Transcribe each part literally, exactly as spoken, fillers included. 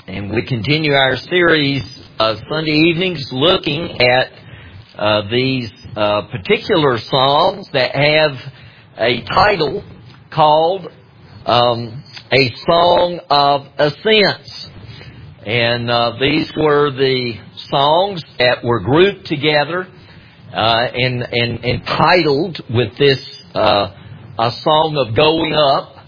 And we continue our series of Sunday evenings looking at uh, these uh, particular psalms that have a title called um, A Song of Ascents. And uh, these were the songs that were grouped together uh, and, and, and titled with this uh, A Song of Going Up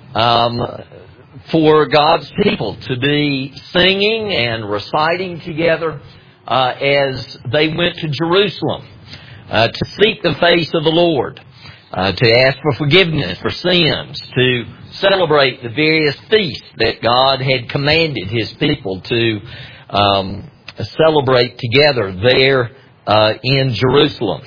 um, for God's people to be singing and reciting together uh, as they went to Jerusalem uh, to seek the face of the Lord, uh, to ask for forgiveness for sins, to celebrate the various feasts that God had commanded His people to um, celebrate together there uh, in Jerusalem.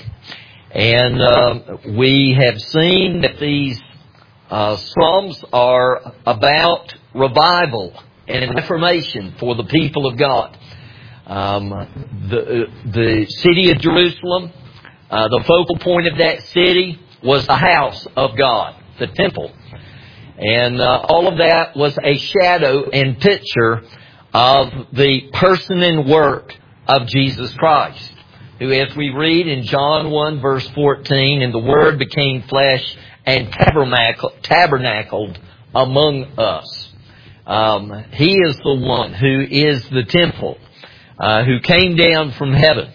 And uh, we have seen that these uh, Psalms are about revival and reformation for the people of God. Um, the, the city of Jerusalem, uh, the focal point of that city was the house of God, the temple. And uh, all of that was a shadow and picture of the person and work of Jesus Christ, who, as we read in John one verse fourteen, and the Word became flesh and tabernacle, tabernacled among us. Um, he is the one who is the temple, uh, who came down from heaven.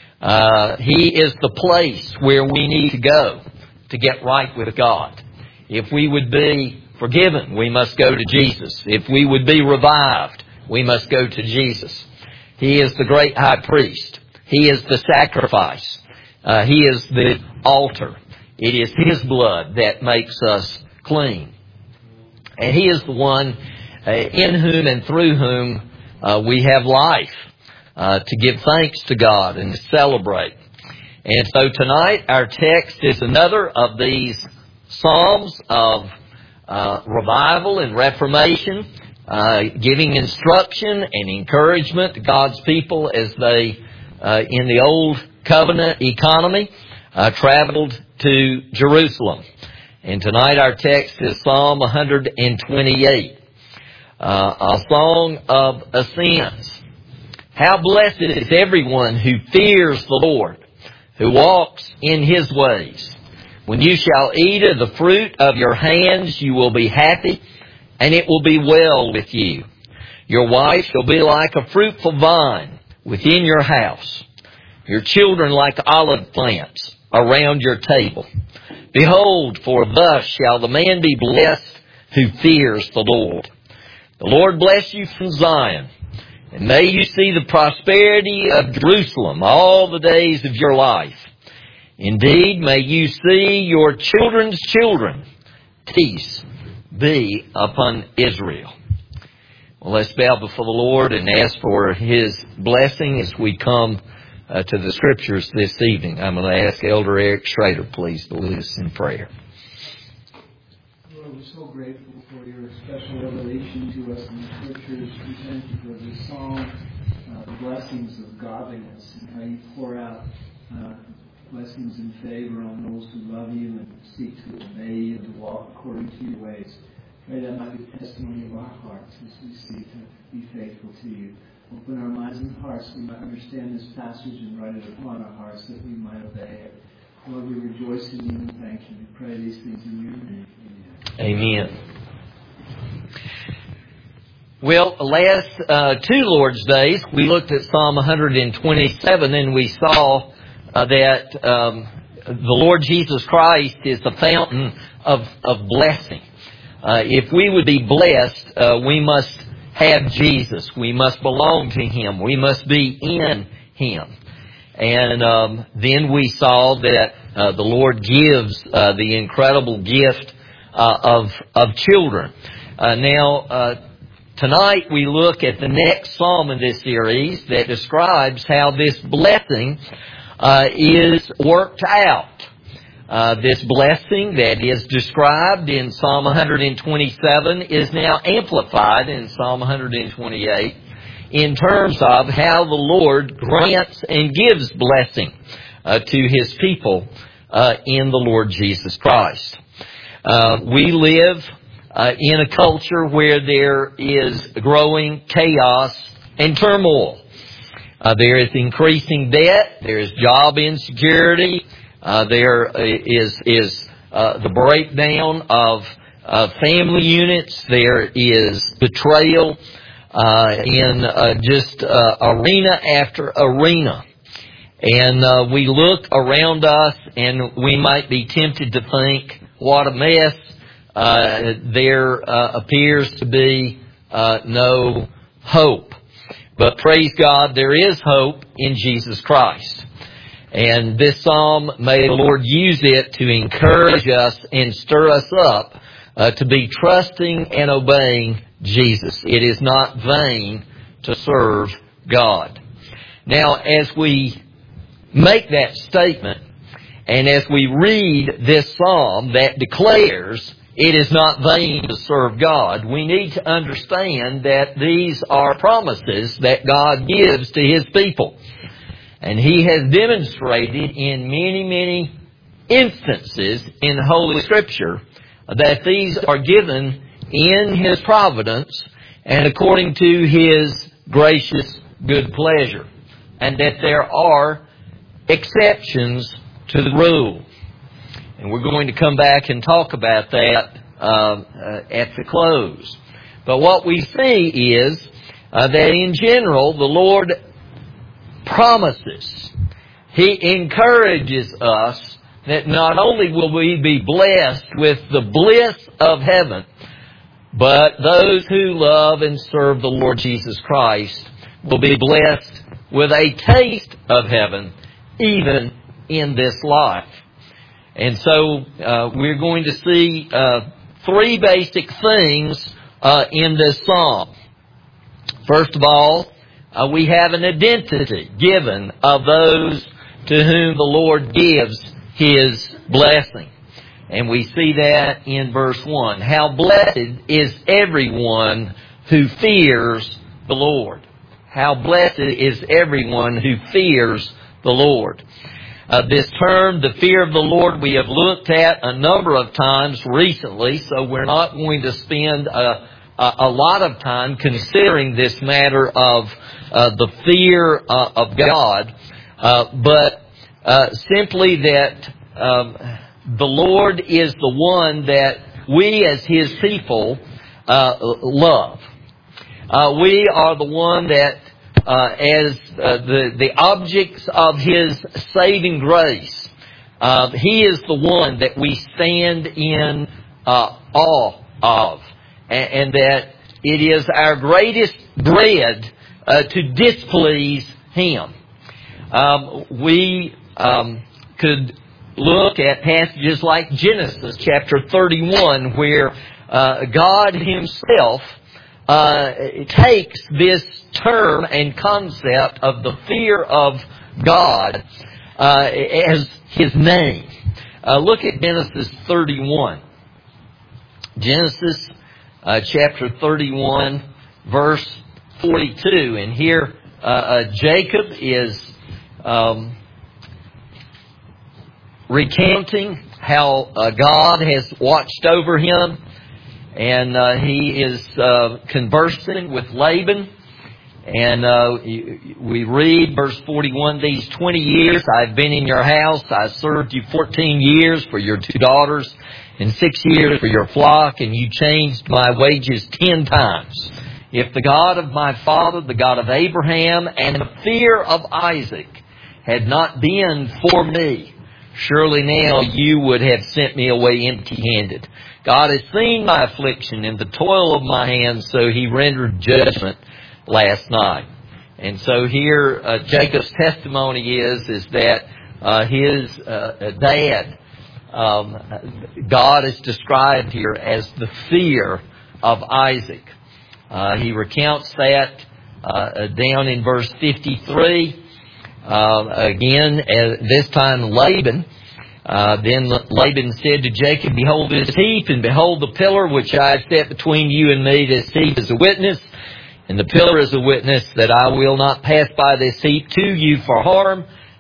Uh, he is the place where we need to go to get right with God. If we would be forgiven, we must go to Jesus. If we would be revived, we must go to Jesus. He is the great high priest. He is the sacrifice. Uh, he is the altar. It is His blood that makes us clean. And He is the one uh, in whom and through whom uh, we have life uh, to give thanks to God and to celebrate. And so tonight our text is another of these Psalms of uh, revival and reformation, uh, giving instruction and encouragement to God's people as they, uh, in the old covenant economy, uh, traveled to Jerusalem. And tonight our text is Psalm one twenty-eight, uh, a song of ascents. How blessed is everyone who fears the Lord, who walks in His ways. When you shall eat of the fruit of your hands, you will be happy, and it will be well with you. Your wife shall be like a fruitful vine within your house, your children like olive plants around your table. Behold, for thus shall the man be blessed who fears the Lord. The Lord bless you from Zion, and may you see the prosperity of Jerusalem all the days of your life. Indeed, may you see your children's children. Peace be upon Israel. Well, let's bow before the Lord and ask for His blessing as we come Uh, to the Scriptures this evening. I'm going to ask Elder Eric Schrader, please, to lead us in prayer. Lord, we're so grateful for your special revelation to us in the Scriptures. We thank you for this song, uh, the blessings of godliness, and how you pour out uh, blessings and favor on those who love you and seek to obey you and to walk according to your ways. Pray that might be testimony of our hearts as we seek to be faithful to you. Open our minds and hearts so we might understand this passage and write it upon our hearts that we might obey it. Lord, we rejoice in you and thank you. We pray these things in your name. Amen. Amen. Well, last uh, two Lord's Days, we looked at Psalm one twenty-seven and we saw uh, that um, the Lord Jesus Christ is the fountain of, of blessing. Uh, if we would be blessed, uh, we must have Jesus. We must belong to Him. We must be in Him. And um, then we saw that uh, the Lord gives uh, the incredible gift uh, of of children. Uh, now, uh, tonight we look at the next psalm in this series that describes how this blessing uh, is worked out. Uh, this blessing that is described in Psalm one twenty-seven is now amplified in Psalm one twenty-eight in terms of how the Lord grants and gives blessing uh, to His people uh, in the Lord Jesus Christ. Uh, we live uh, in a culture where there is growing chaos and turmoil. Uh, there is increasing debt. There is job insecurity. Uh, there is is uh, the breakdown of uh, family units. There is betrayal uh, in uh, just uh, arena after arena. And uh, we look around us and we might be tempted to think, what a mess. Uh, there uh, appears to be uh, no hope. But praise God, there is hope in Jesus Christ. And this psalm, may the Lord use it to encourage us and stir us up uh, to be trusting and obeying Jesus. It is not vain to serve God. Now, as we make that statement, and as we read this psalm that declares it is not vain to serve God, we need to understand that these are promises that God gives to His people. And He has demonstrated in many, many instances in Holy Scripture that these are given in His providence and according to His gracious good pleasure. And that there are exceptions to the rule. And we're going to come back and talk about that uh, uh, at the close. But what we see is uh, that in general, the Lord promises, He encourages us that not only will we be blessed with the bliss of heaven, but those who love and serve the Lord Jesus Christ will be blessed with a taste of heaven, even in this life. And so uh, we're going to see uh, three basic things uh, in this psalm. First of all, uh, we have an identity given of those to whom the Lord gives His blessing. And we see that in verse one. How blessed is everyone who fears the Lord. How blessed is everyone who fears the Lord. Uh, this term, the fear of the Lord, we have looked at a number of times recently, so we're not going to spend a, a, a lot of time considering this matter of uh, the fear uh, of God, uh, but uh, simply that um, the Lord is the one that we as His people uh, love. Uh, we are the one that Uh, as uh, the, the objects of His saving grace. Uh, he is the one that we stand in uh, awe of. And, and that it is our greatest dread uh, to displease Him. Um, we um, could look at passages like Genesis chapter thirty-one, where uh, God Himself Uh, it takes this term and concept of the fear of God uh, as His name. Uh, look at Genesis thirty-one. Genesis uh, chapter thirty-one, verse forty-two. And here uh, uh, Jacob is um, recounting how uh, God has watched over him. And uh, he is uh, conversing with Laban. And uh, we read verse forty-one, these twenty years I've been in your house. I served you fourteen years for your two daughters and six years for your flock. And you changed my wages ten times. If the God of my father, the God of Abraham, and the fear of Isaac had not been for me, surely now you would have sent me away empty-handed. God has seen my affliction and the toil of my hands, so He rendered judgment last night. And so here uh, Jacob's testimony is, is that uh, his uh, dad, um, God is described here as the fear of Isaac. Uh, he recounts that uh, down in verse fifty-three. Uh, again, uh, this time Laban. Uh, then Laban said to Jacob, behold this heap, and behold the pillar which I have set between you and me. This heap is a witness, and the pillar is a witness that I will not pass by this heap to you for harm.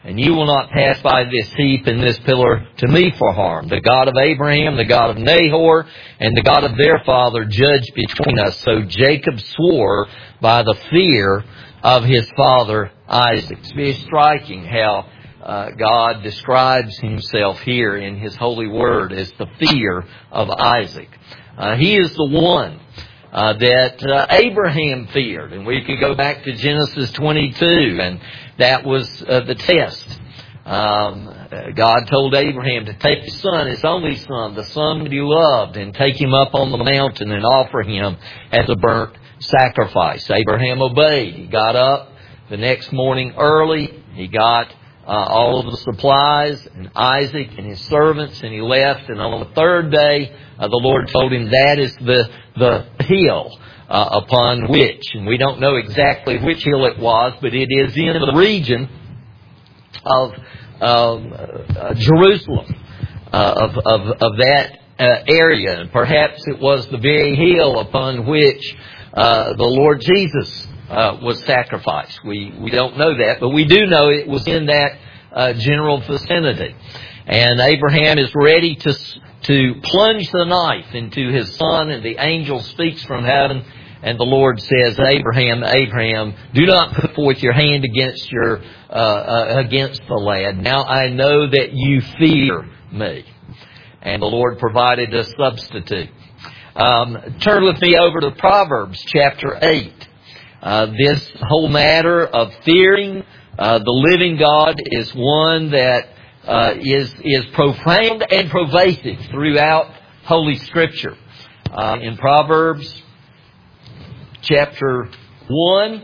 and you will not pass by this heap and this pillar to me for harm. The God of Abraham, the God of Nahor, and the God of their father judge between us. So Jacob swore by the fear of his father Isaac. It's very striking how uh, God describes himself here in his holy word as the fear of Isaac. Uh, he is the one Uh, that uh, Abraham feared. And we could go back to Genesis twenty-two, and that was uh, the test. Um, God told Abraham to take his son, his only son, the son that he loved, and take him up on the mountain and offer him as a burnt sacrifice. Abraham obeyed. He got up the next morning early. He got uh, all of the supplies, and Isaac and his servants, and he left. And on the third day, uh, the Lord told him, that is the the hill uh, upon which, and we don't know exactly which hill it was, but it is in the region of um, uh, Jerusalem, uh, of, of, of that uh, area. And perhaps it was the very hill upon which uh, the Lord Jesus uh, was sacrificed. We, we don't know that, but we do know it was in that uh, general vicinity. And Abraham is ready to to plunge the knife into his son, and the angel speaks from heaven, and the Lord says, Abraham, Abraham, do not put forth your hand against your uh, uh, against the lad. Now I know that you fear me. And the Lord provided a substitute. Um, turn with me over to Proverbs chapter eight. Uh, this whole matter of fearing uh, the living God is one that Uh, is is profound and pervasive throughout Holy Scripture. Uh, in Proverbs chapter one,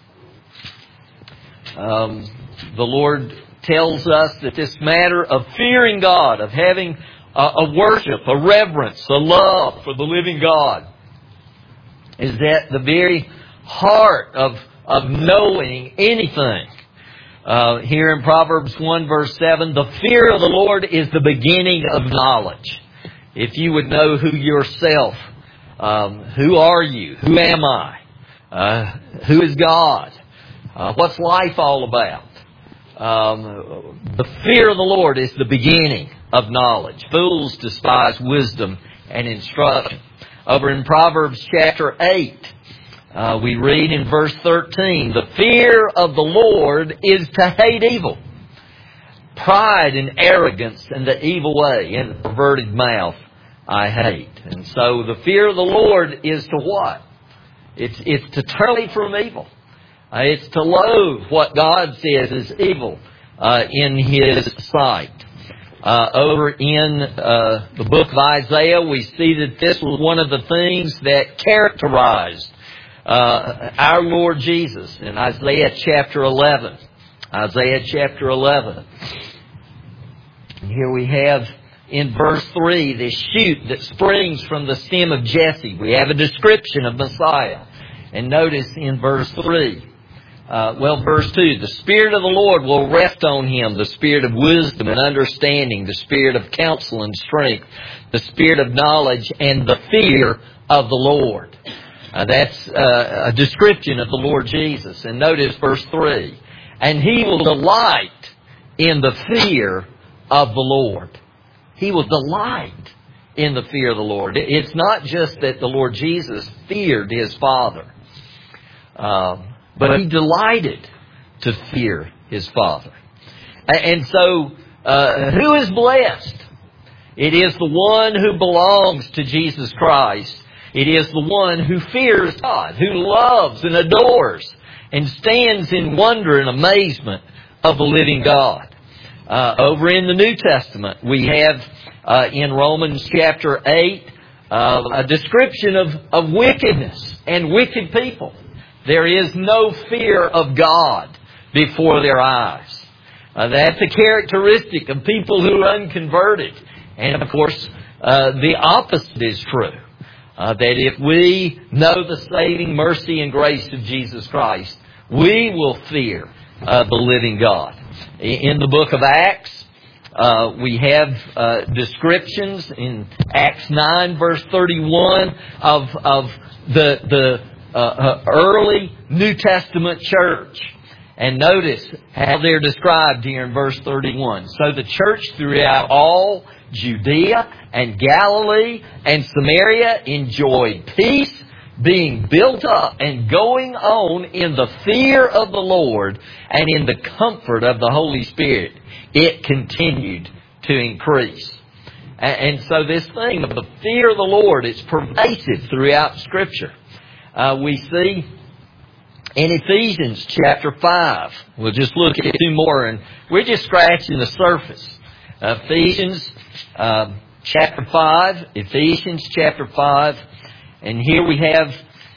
um, the Lord tells us that this matter of fearing God, of having a, a worship, a reverence, a love for the living God, is at the very heart of of knowing anything. Uh, here in Proverbs one verse seven, the fear of the Lord is the beginning of knowledge. If you would know who yourself, um, who are you? Who am I? Uh, who is God? Uh, what's life all about? Um, the fear of the Lord is the beginning of knowledge. Fools despise wisdom and instruction. Over in Proverbs chapter eight, Uh, we read in verse thirteen, the fear of the Lord is to hate evil. Pride and arrogance and the evil way and the perverted mouth I hate. And so the fear of the Lord is to what? It's, it's to turn away from evil. Uh, it's to loathe what God says is evil uh, in His sight. Uh, over in uh, the book of Isaiah, we see that this was one of the things that characterized Uh, our Lord Jesus in Isaiah chapter eleven. Isaiah chapter eleven. And here we have in verse three this shoot that springs from the stem of Jesse. We have a description of Messiah. And notice in verse three, uh, well, verse two, the Spirit of the Lord will rest on him, the Spirit of wisdom and understanding, the Spirit of counsel and strength, the Spirit of knowledge and the fear of the Lord. Uh, that's uh, a description of the Lord Jesus. And notice verse three. And he will delight in the fear of the Lord. He will delight in the fear of the Lord. It's not just that the Lord Jesus feared His Father, um, but He delighted to fear His Father. And so, uh, who is blessed? It is the one who belongs to Jesus Christ. It is the one who fears God, who loves and adores and stands in wonder and amazement of the living God. Uh, over in the New Testament, we have uh, in Romans chapter eight uh, a description of, of wickedness and wicked people. There is no fear of God before their eyes. Uh, that's a characteristic of people who are unconverted. And of course, uh, the opposite is true. Uh, that if we know the saving mercy and grace of Jesus Christ, we will fear uh, the living God. In the book of Acts, uh, we have uh, descriptions in Acts nine verse thirty-one of, of the, the uh, early New Testament church. And notice how they're described here in verse thirty-one. So the church throughout all Judea and Galilee and Samaria enjoyed peace, being built up and going on in the fear of the Lord and in the comfort of the Holy Spirit. It continued to increase. And so this thing of the fear of the Lord is pervasive throughout Scripture. Uh, we see in Ephesians chapter five, we'll just look at two more, and we're just scratching the surface. Ephesians uh, chapter five, Ephesians chapter five, and here we have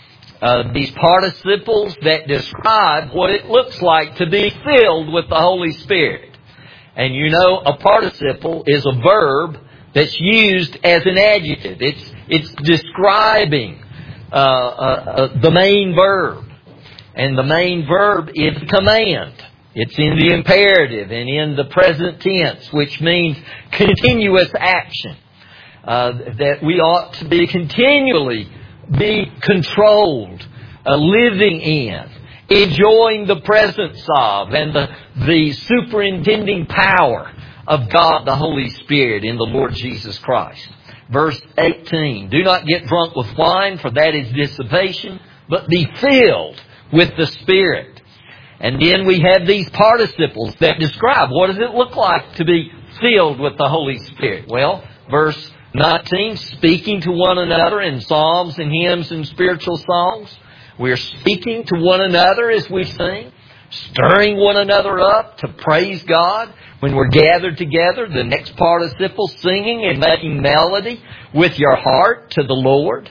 uh, these participles that describe what it looks like to be filled with the Holy Spirit. And you know, a participle is a verb that's used as an adjective. It's it's describing uh, uh, uh, the main verb. And the main verb is command. It's in the imperative and in the present tense, which means continuous action. Uh, that we ought to be continually be controlled, uh, living in, enjoying the presence of, and the, the superintending power of God the Holy Spirit in the Lord Jesus Christ. Verse eighteen, do not get drunk with wine, for that is dissipation, but be filled with the Spirit. And then we have these participles that describe what does it look like to be filled with the Holy Spirit. Well, verse nineteen, speaking to one another in psalms and hymns and spiritual songs. We're speaking to one another as we sing, stirring one another up to praise God. When we're gathered together, the next participle, singing and making melody with your heart to the Lord.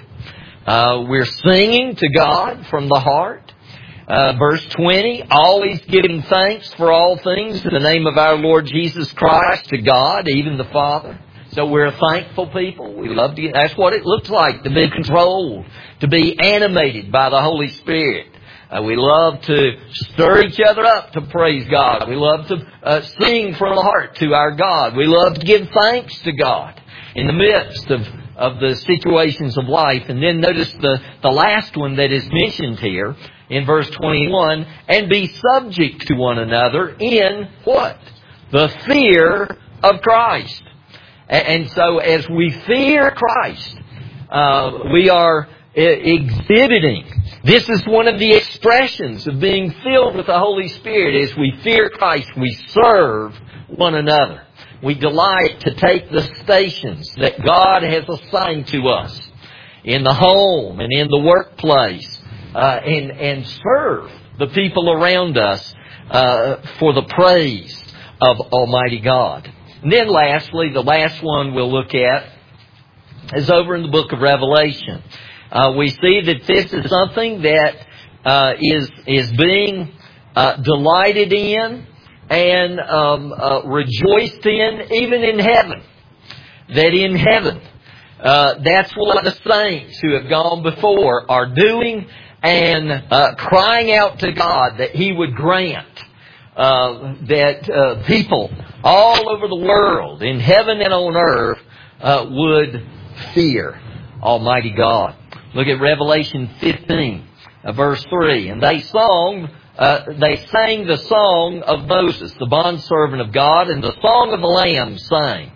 Uh, we're singing to God from the heart. Uh, verse twenty, always giving thanks for all things in the name of our Lord Jesus Christ to God, even the Father. So we're a thankful people. We love to. That's what it looks like to be controlled, to be animated by the Holy Spirit. Uh, we love to stir each other up to praise God. We love to uh, sing from the heart to our God. We love to give thanks to God in the midst of, of the situations of life. And then notice the, the last one that is mentioned here in verse twenty-one, and be subject to one another in what? The fear of Christ. And so as we fear Christ, uh, we are exhibiting. This is one of the expressions of being filled with the Holy Spirit. As we fear Christ, we serve one another. We delight to take the stations that God has assigned to us in the home and in the workplace, uh, and, and serve the people around us uh, for the praise of Almighty God. And then lastly, the last one we'll look at is over in the book of Revelation. Uh, we see that this is something that uh, is is being uh, delighted in and um, uh, rejoiced in, even in heaven. That in heaven, uh, that's what the saints who have gone before are doing and uh, crying out to God that He would grant uh, that uh, people all over the world, in heaven and on earth, uh, would fear Almighty God. Look at Revelation fifteen, uh, verse three. And they song, uh, they sang the song of Moses, the bondservant of God, and the song of the Lamb sang.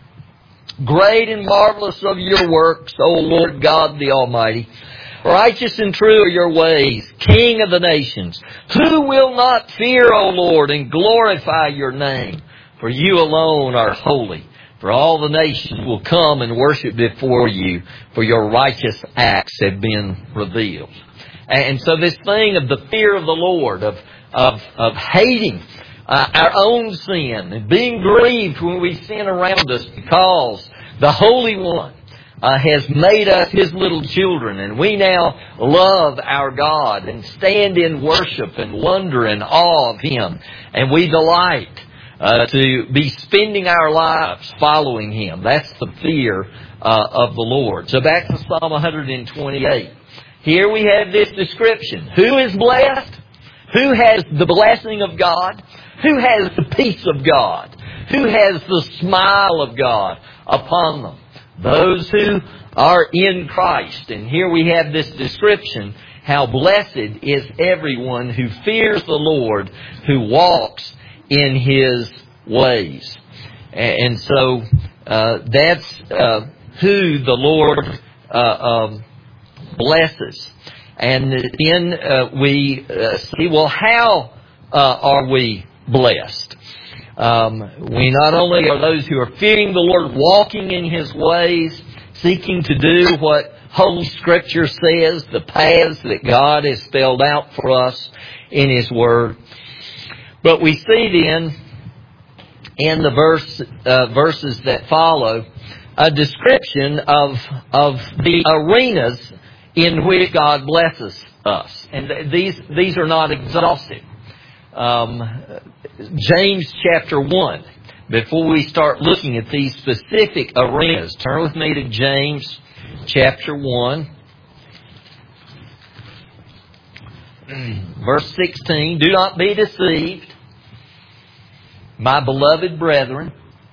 Great and marvelous are your works, O Lord God the Almighty. Righteous and true are your ways, King of the nations. Who will not fear, O Lord, and glorify your name? For you alone are holy. For all the nations will come and worship before you, for your righteous acts have been revealed. And so this thing of the fear of the Lord, of of, of hating uh, our own sin, and being grieved when we sin around us, because the Holy One uh, has made us His little children, and we now love our God and stand in worship and wonder and awe of Him, and we delight Uh, to be spending our lives following Him. That's the fear uh, of the Lord. So back to Psalm one twenty-eight. Here we have this description. Who is blessed? Who has the blessing of God? Who has the peace of God? Who has the smile of God upon them? Those who are in Christ. And here we have this description, how blessed is everyone who fears the Lord, who walks in His ways. And so uh, that's uh, who the Lord uh, um, blesses. And then uh, we uh, see, well, how uh, are we blessed? Um, we not only are those who are fearing the Lord, walking in His ways, seeking to do what Holy Scripture says, the paths that God has spelled out for us in His Word. But we see then, in the verse, uh, verses that follow, a description of, of the arenas in which God blesses us. And th- these, these are not exhaustive. Um, James chapter one. Before we start looking at these specific arenas, turn with me to James chapter one. Verse sixteen. Do not be deceived, my beloved brethren.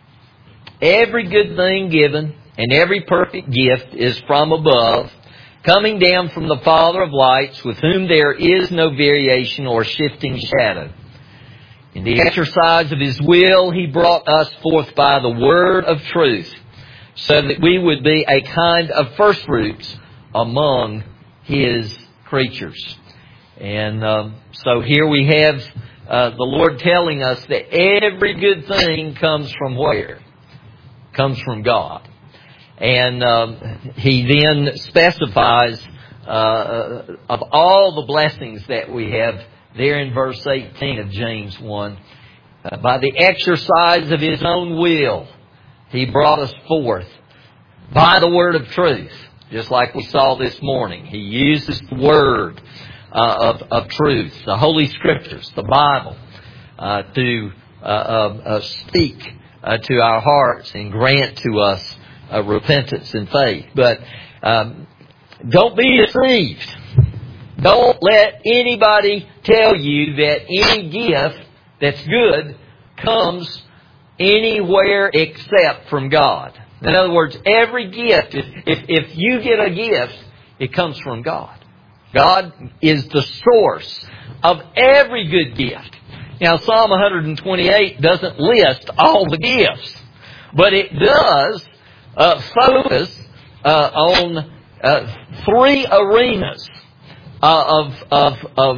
Every good thing given and every perfect gift is from above, coming down from the Father of lights, with whom there is no variation or shifting shadow. In the exercise of His will, He brought us forth by the word of truth, so that we would be a kind of first fruits among His creatures. And um, so here we have uh, the Lord telling us that every good thing comes from where? Comes from God. And um, He then specifies uh, of all the blessings that we have there in verse eighteen of James one. Uh, by the exercise of His own will, He brought us forth by the word of truth. Just like we saw this morning. He uses the word uh, of, of truth, the Holy Scriptures, the Bible, uh, to uh, uh, uh, speak uh, to our hearts and grant to us uh, repentance and faith. But um, don't be deceived. Don't let anybody tell you that any gift that's good comes anywhere except from God. In other words, every gift, if, if, if you get a gift, it comes from God. God is the source of every good gift. Now, Psalm one twenty-eight doesn't list all the gifts, but it does uh, focus uh, on uh, three arenas uh, of, of, of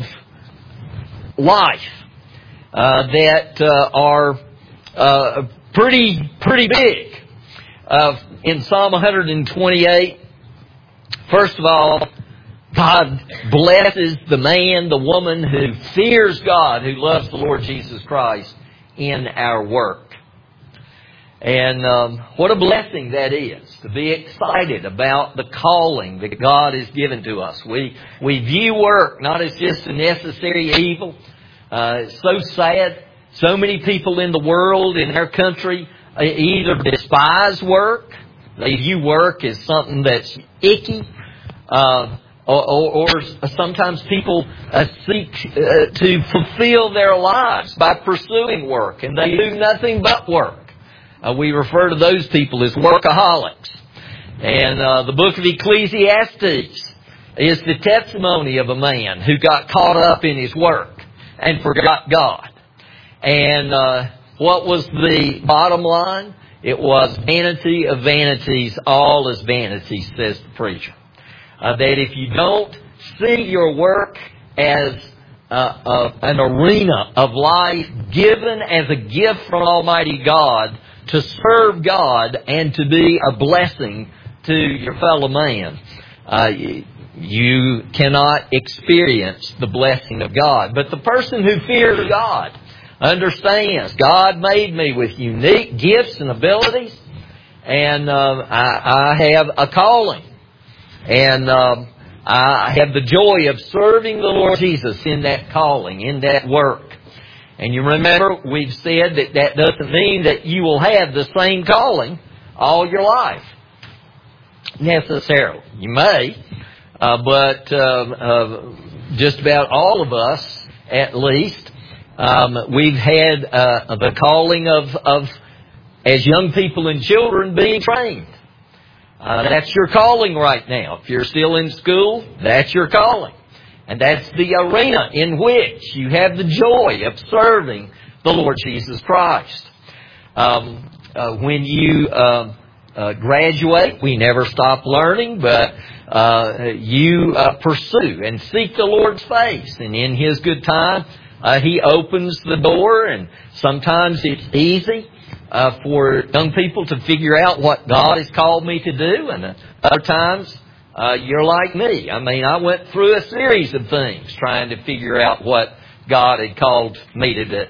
life uh, that uh, are uh, pretty, pretty big. Uh, in Psalm one twenty-eight, first of all, God blesses the man, the woman who fears God, who loves the Lord Jesus Christ in our work. And um, what a blessing that is, to be excited about the calling that God has given to us. We we view work not as just a necessary evil. Uh, it's so sad. So many people in the world, in our country, either despise work, they view work as something that's icky, uh, or, or, or sometimes people uh, seek uh, to fulfill their lives by pursuing work, and they do nothing but work. Uh, we refer to those people as workaholics. And uh, the book of Ecclesiastes is the testimony of a man who got caught up in his work and forgot God. And uh, what was the bottom line? It was vanity of vanities, all is vanity, says the preacher. Uh, that if you don't see your work as uh, uh, an arena of life given as a gift from Almighty God to serve God and to be a blessing to your fellow man, uh, you cannot experience the blessing of God. But the person who fears God understands God made me with unique gifts and abilities, and uh, I, I have a calling, and um, I have the joy of serving the Lord Jesus in that calling, in that work. And you remember, we've said that that doesn't mean that you will have the same calling all your life, necessarily. You may, uh, but uh, uh, just about all of us, at least, Um, we've had uh, the calling of, of, as young people and children, being trained. Uh, that's your calling right now. If you're still in school, that's your calling. And that's the arena in which you have the joy of serving the Lord Jesus Christ. Um, uh, when you uh, uh, graduate, we never stop learning, but uh, you uh, pursue and seek the Lord's face. And in His good time, uh, He opens the door, and sometimes it's easy uh, for young people to figure out what God has called me to do, and other times uh, you're like me. I mean, I went through a series of things trying to figure out what God had called me to do.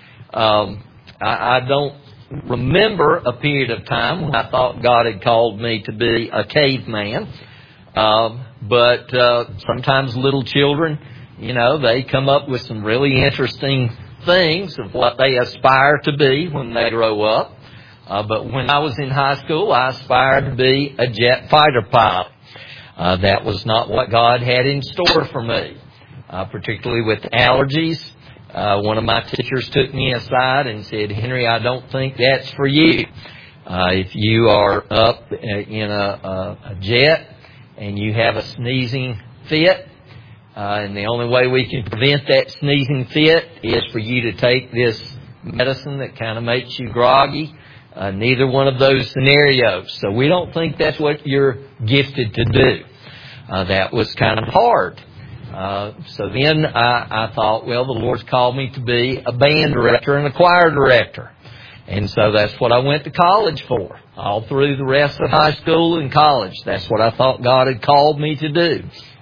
Um, I, I don't remember a period of time when I thought God had called me to be a caveman. Um, but uh, sometimes little children, you know, they come up with some really interesting things of what they aspire to be when they grow up. Uh, but when I was in high school, I aspired to be a jet fighter pilot. Uh, that was not what God had in store for me, uh, particularly with allergies. Uh, one of my teachers took me aside and said, "Henry, I don't think that's for you. Uh, if you are up in a, a, a jet and you have a sneezing fit, uh, and the only way we can prevent that sneezing fit is for you to take this medicine that kind of makes you groggy. Uh, neither one of those scenarios. So we don't think that's what you're gifted to do." Uh, that was kind of hard. Uh, so then I, I thought, well, the Lord's called me to be a band director and a choir director. And so that's what I went to college for. All through the rest of high school and college, that's what I thought God had called me to do.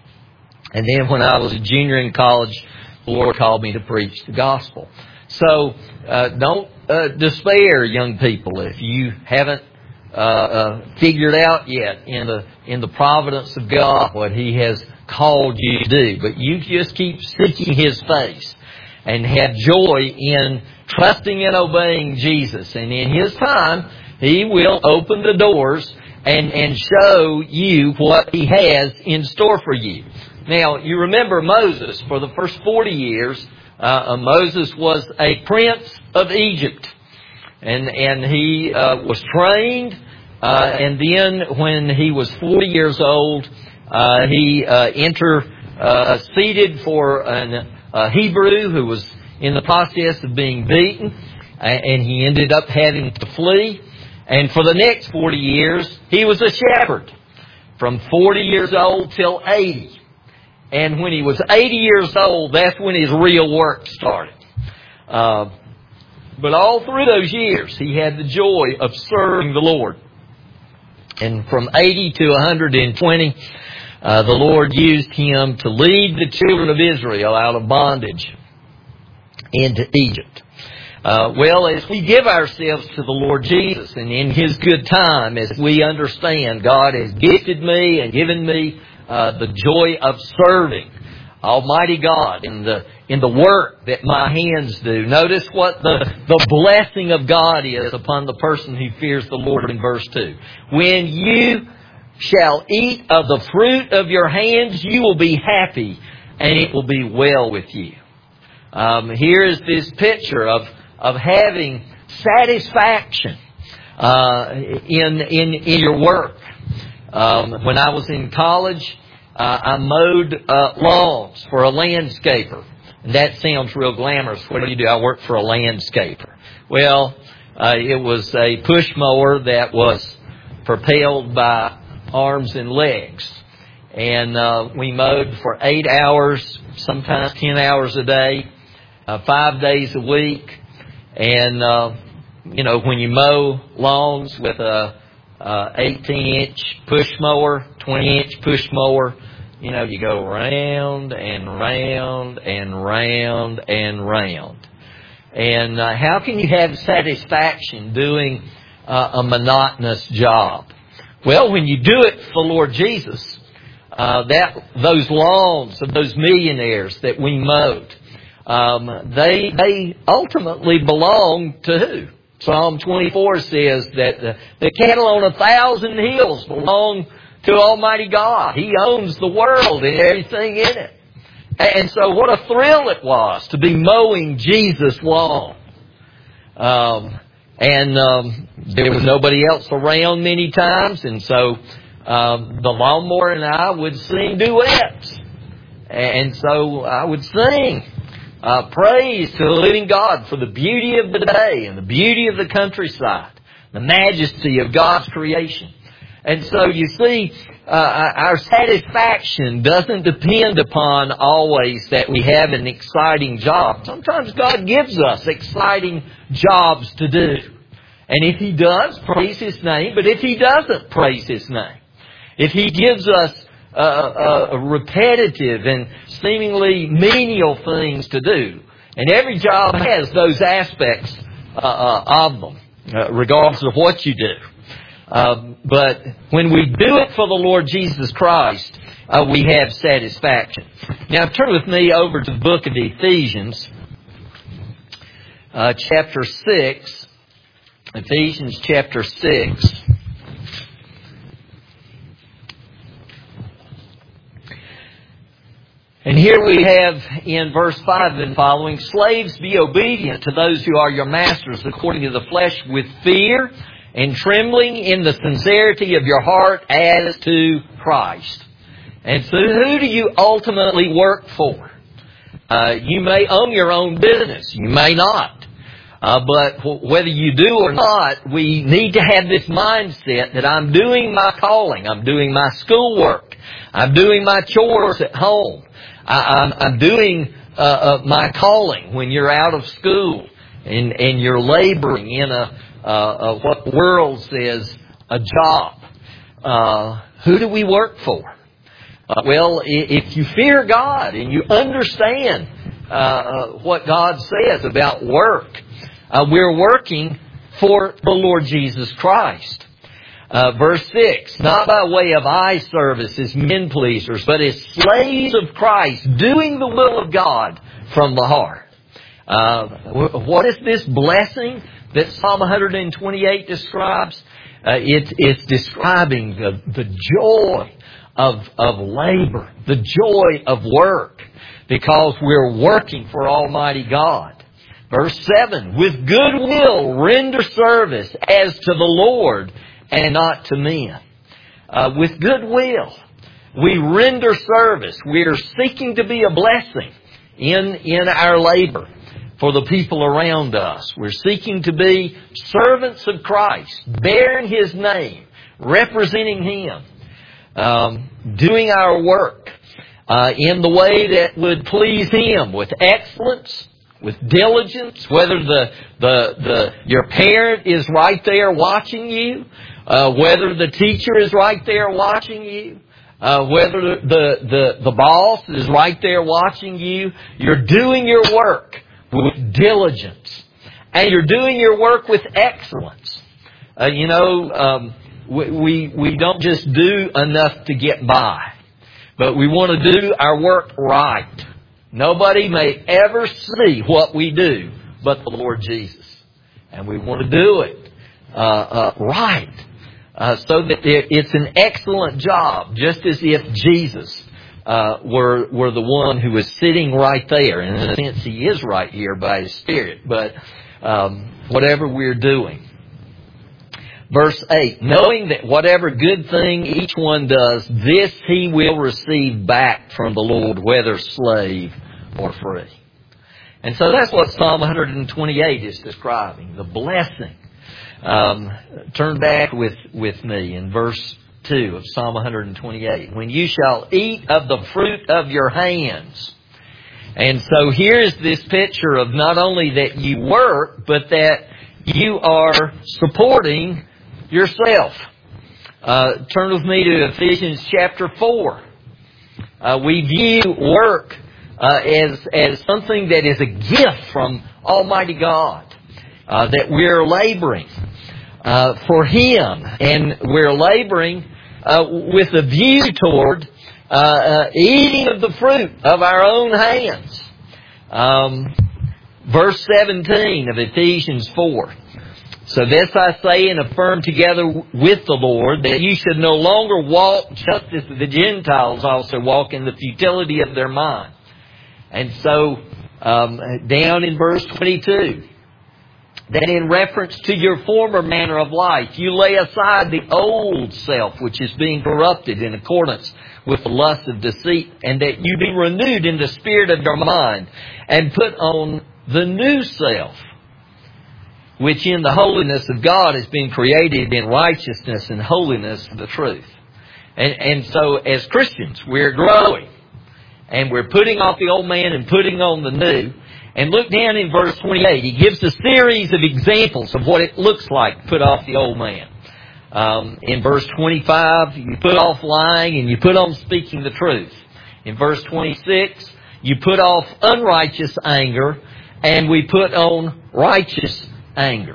And then when I was a junior in college, the Lord called me to preach the gospel. So uh, don't uh, despair, young people, if you haven't uh, uh, figured out yet in the in the providence of God what He has called you to do. But you just keep seeking His face and have joy in trusting and obeying Jesus. And in His time, He will open the doors and, and show you what He has in store for you. Now, you remember Moses. For the first forty years, uh, Moses was a prince of Egypt. And, and he uh, was trained. Uh, and then when he was forty years old, uh, he uh, interceded for an, a Hebrew who was in the process of being beaten. And he ended up having to flee. And for the next forty years, he was a shepherd. From forty years old till eighty. And when he was eighty years old, that's when his real work started. Uh, but all through those years, he had the joy of serving the Lord. And from eighty to one hundred twenty, uh, the Lord used him to lead the children of Israel out of bondage into Egypt. Uh, well, as we give ourselves to the Lord Jesus, and in His good time, as we understand God has gifted me and given me Uh, the joy of serving Almighty God in the in the work that my hands do. Notice what the, the blessing of God is upon the person who fears the Lord in verse two. When you shall eat of the fruit of your hands, you will be happy, and it will be well with you. Um, here is this picture of, of having satisfaction uh, in, in, in your work. Um, when I was in college, uh, I mowed uh, lawns for a landscaper. And that sounds real glamorous. What do you do? I work for a landscaper. Well, uh, it was a push mower that was propelled by arms and legs. And uh, we mowed for eight hours, sometimes ten hours a day, uh, five days a week. And, uh, you know, when you mow lawns with a Uh, eighteen inch push mower, twenty inch push mower, you know, you go round and round and round and round. And uh, how can you have satisfaction doing uh, a monotonous job? Well, when you do it for Lord Jesus, uh, that those lawns of those millionaires that we mowed, um, they they ultimately belong to who? Psalm twenty-four says that the, the cattle on a thousand hills belong to Almighty God. He owns the world and everything in it. And so what a thrill it was to be mowing Jesus' lawn. Um, And um, there was nobody else around many times, and so um, the lawnmower and I would sing duets. And so I would sing uh, praise to the living God for the beauty of the day and the beauty of the countryside, the majesty of God's creation. And so you see, uh, our satisfaction doesn't depend upon always that we have an exciting job. Sometimes God gives us exciting jobs to do. And if He does, praise His name. But if He doesn't, praise His name. If He gives us uh, uh, repetitive and seemingly menial things to do, and every job has those aspects uh, uh, of them, uh, regardless of what you do. Uh, but when we do it for the Lord Jesus Christ, uh, we have satisfaction. Now turn with me over to the book of Ephesians, uh, chapter six. Ephesians chapter six. And here we have in verse five and following, slaves, be obedient to those who are your masters according to the flesh, with fear and trembling in the sincerity of your heart as to Christ. And so who do you ultimately work for? Uh, you may own your own business. You may not. Uh, but whether you do or not, we need to have this mindset that I'm doing my calling. I'm doing my schoolwork. I'm doing my chores at home. I, I'm, I'm doing uh, uh, my calling when you're out of school and, and you're laboring in a Uh, uh, what the world says, a job. Uh, who do we work for? Uh, well, if you fear God and you understand uh, what God says about work, uh, we're working for the Lord Jesus Christ. Uh, verse six, not by way of eye service as men pleasers, but as slaves of Christ, doing the will of God from the heart. Uh, what is this blessing that Psalm one twenty-eight describes? Uh, it, it's describing the, the joy of, of labor, the joy of work, because we're working for Almighty God. Verse seven, with good will render service as to the Lord and not to men. Uh, with good will, we render service. We are seeking to be a blessing in, in our labor for the people around us. We're seeking to be servants of Christ, bearing His name, representing Him, um, doing our work uh, in the way that would please Him, with excellence, with diligence, whether the the the your parent is right there watching you, uh, whether the teacher is right there watching you, uh, whether the, the the boss is right there watching you. You're doing your work with diligence, and you're doing your work with excellence. Uh, you know, um, we, we we don't just do enough to get by, but we want to do our work right. Nobody may ever see what we do but the Lord Jesus, and we want to do it uh, uh, right, uh, so that it's an excellent job, just as if Jesus Uh, were were the one who was sitting right there. And in a sense, He is right here by His Spirit. But um, whatever we're doing. Verse eight, knowing that whatever good thing each one does, this he will receive back from the Lord, whether slave or free. And so that's what Psalm one twenty-eight is describing, the blessing. Um, turn back with, with me in verse two of Psalm one twenty-eight. When you shall eat of the fruit of your hands. And so here's this picture of not only that you work, but that you are supporting yourself. Uh, turn with me to Ephesians chapter four. Uh, we view work uh, as, as something that is a gift from Almighty God. Uh, that we're laboring uh, for Him. And we're laboring Uh, with a view toward uh, uh, eating of the fruit of our own hands. Um, verse seventeen of Ephesians four. So this I say and affirm together with the Lord, that you should no longer walk just as the Gentiles also walk in the futility of their mind. And so um, down in verse twenty-two, that in reference to your former manner of life, you lay aside the old self, which is being corrupted in accordance with the lust of deceit, and that you be renewed in the spirit of your mind, and put on the new self, which in the holiness of God is being created in righteousness and holiness of the truth. And, and so as Christians, we're growing, and we're putting off the old man and putting on the new. And look down in verse twenty-eight. He gives a series of examples of what it looks like to put off the old man. Um, in verse twenty-five, you put off lying and you put on speaking the truth. In verse twenty-six, you put off unrighteous anger and we put on righteous anger.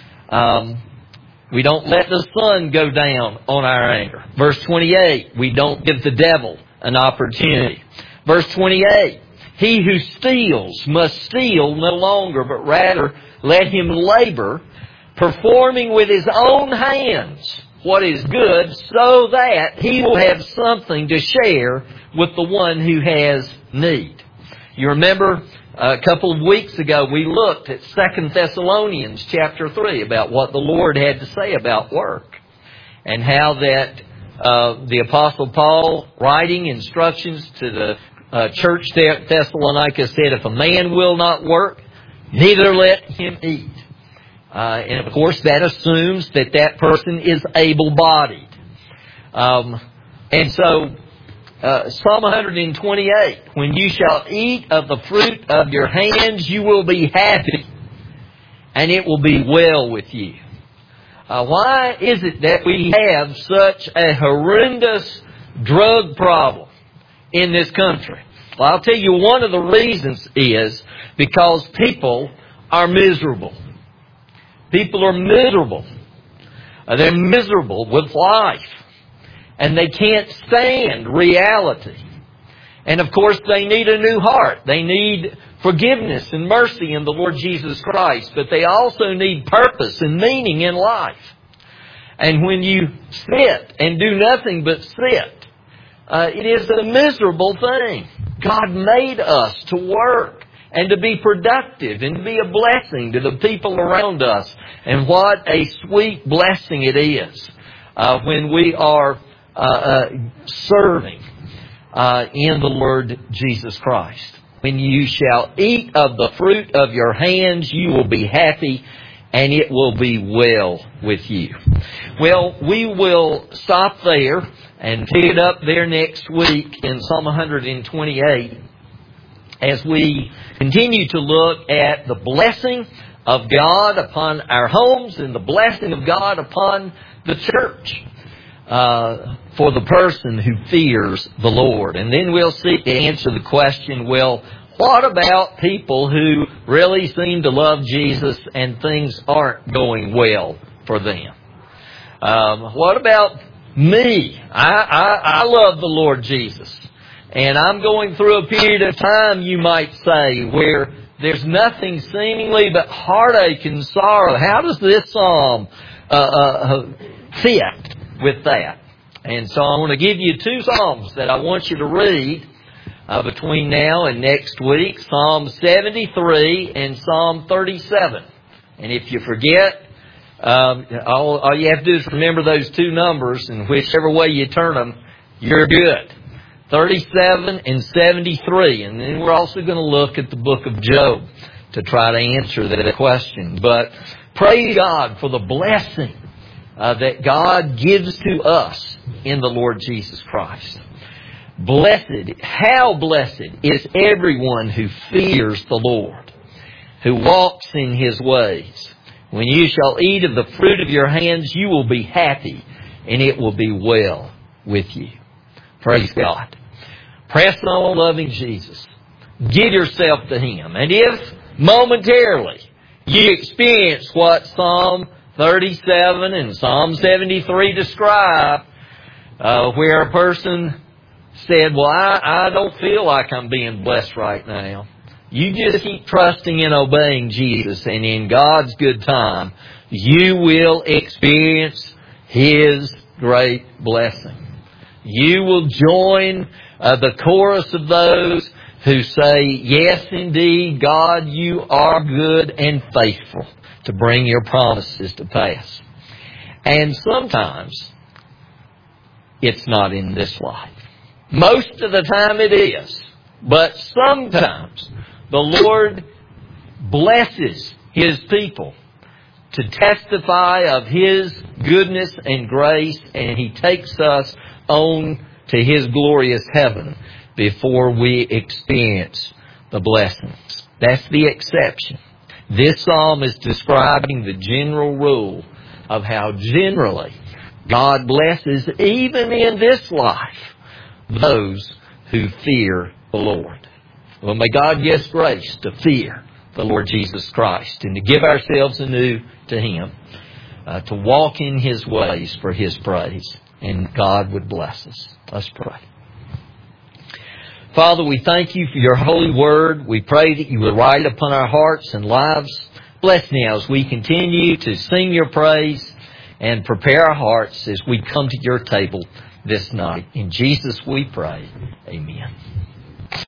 Um, we don't let the sun go down on our anger. Verse twenty-eight, we don't give the devil an opportunity. Verse twenty-eight, he who steals must steal no longer, but rather let him labor, performing with his own hands what is good, so that he will have something to share with the one who has need. You remember a couple of weeks ago we looked at Second Thessalonians chapter three about what the Lord had to say about work, and how that uh, the Apostle Paul, writing instructions to the Uh, church there at Thessalonica, said, if a man will not work, neither let him eat. Uh, and of course that assumes that that person is able-bodied. Um, and so uh, Psalm one twenty-eight, when you shall eat of the fruit of your hands, you will be happy, and it will be well with you. Uh, why is it that we have such a horrendous drug problem in this country? Well, I'll tell you, one of the reasons is because people are miserable. People are miserable. Uh, they're miserable with life. And they can't stand reality. And of course, they need a new heart. They need forgiveness and mercy in the Lord Jesus Christ. But they also need purpose and meaning in life. And when you sit and do nothing but sit, Uh, it is a miserable thing. God made us to work and to be productive and to be a blessing to the people around us. And what a sweet blessing it is uh, when we are uh, uh, serving uh, in the Lord Jesus Christ. When you shall eat of the fruit of your hands, you will be happy, and it will be well with you. Well, we will stop there and pick it up there next week in Psalm one twenty-eight as we continue to look at the blessing of God upon our homes and the blessing of God upon the church uh, for the person who fears the Lord. And then we'll seek to answer the question, well, what about people who really seem to love Jesus and things aren't going well for them? Um, what about me? I, I, I love the Lord Jesus. And I'm going through a period of time, you might say, where there's nothing seemingly but heartache and sorrow. How does this psalm uh, uh, fit with that? And so I want to give you two psalms that I want you to read uh, between now and next week. Psalm seventy-three and Psalm thirty-seven. And if you forget, Um, all, all you have to do is remember those two numbers, and whichever way you turn them, you're good. thirty-seven and seventy-three. And then we're also going to look at the book of Job to try to answer that question. But praise God for the blessing uh, that God gives to us in the Lord Jesus Christ. Blessed, how blessed is everyone who fears the Lord, who walks in His ways. When you shall eat of the fruit of your hands, you will be happy, and it will be well with you. Praise God. Press on loving Jesus. Give yourself to Him. And if momentarily you experience what Psalm thirty-seven and Psalm seventy-three describe, uh, where a person said, well, I, I don't feel like I'm being blessed right now. You just keep trusting and obeying Jesus, and in God's good time, you will experience His great blessing. You will join uh, the chorus of those who say, yes, indeed, God, you are good and faithful to bring your promises to pass. And sometimes it's not in this life. Most of the time it is. But sometimes the Lord blesses His people to testify of His goodness and grace, and He takes us on to His glorious heaven before we experience the blessings. That's the exception. This psalm is describing the general rule of how generally God blesses, even in this life, those who fear the Lord. Well, may God give us grace to fear the Lord Jesus Christ and to give ourselves anew to Him, uh, to walk in His ways for His praise, and God would bless us. Let's pray. Father, we thank You for Your holy word. We pray that You would write it upon our hearts and lives. Bless now as we continue to sing Your praise and prepare our hearts as we come to Your table this night. In Jesus we pray. Amen.